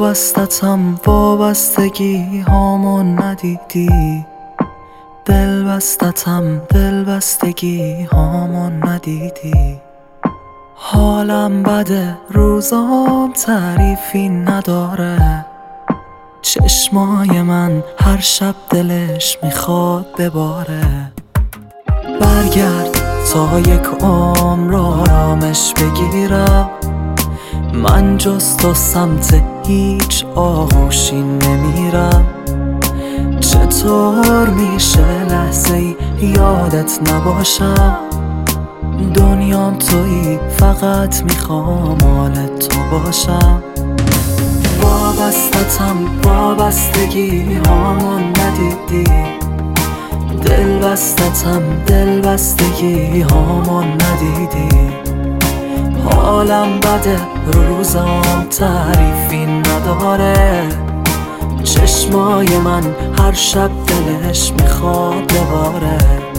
وابستتم وابستگی هامون ندیدی، دل بستتم دل بستگی هامون ندیدی. حالم بده روزام تعریفی نداره، چشمای من هر شب دلش میخواد بباره. برگرد تا یک عمر آرامش بگیرم، من جز تو سمت هیچ آغوشی نمیرم. چطور میشه لحظه‌ای یادت نباشم؟ دنیام تویی، فقط میخوام مال تو باشم. وابستتم وابستگی هامون ندیدی، دل بستتم دل بستگی هامون ندیدی. حالم بده روزام تعریفی نداره، چشمای من هر شب دلش میخواد بباره.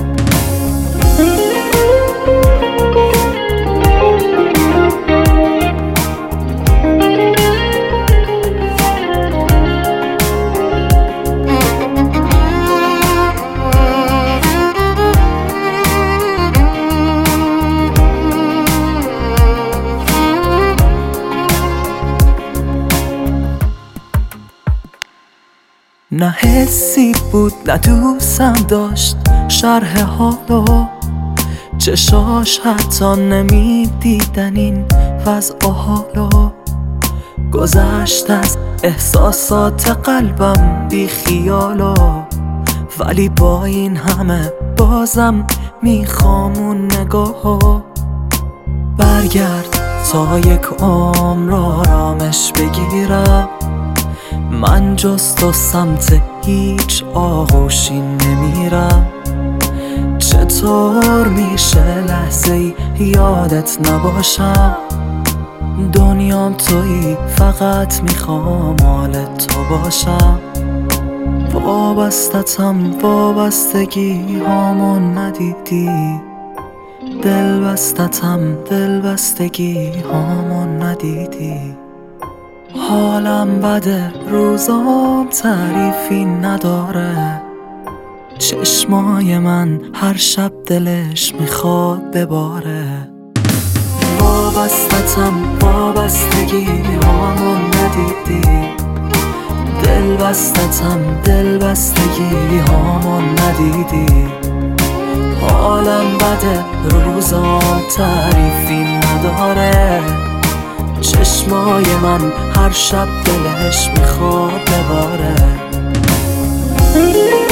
نه حسی بود نه دوستم داشت شرح حالو، چشاش حتی نمیدیدن این وضع و حالو. گذشت از احساسات قلبم بی خیالو، ولی با این همه بازم میخوام اون نگاهو. برگرد تا یک عمر آرامش بگیرم، من جز تو سمت هیچ آغوشی نمیرم. چطور میشه لحظه‌ای یادت نباشم؟ دنیام تویی، فقط میخوام مال تو باشم. وابستتم وابستگی هامون ندیدی، دل بستتم دل بستگی هامون ندیدی. حالم بده روزام تعریفی نداره، چشمای من هر شب دلش میخواد بباره. وابستتم وابستگی هامون ندیدی، دل بستتم دل بستگی هامون ندیدی. حالم بده روزام تعریفی نداره، چشمای من هر شب دلش میخواد بباره.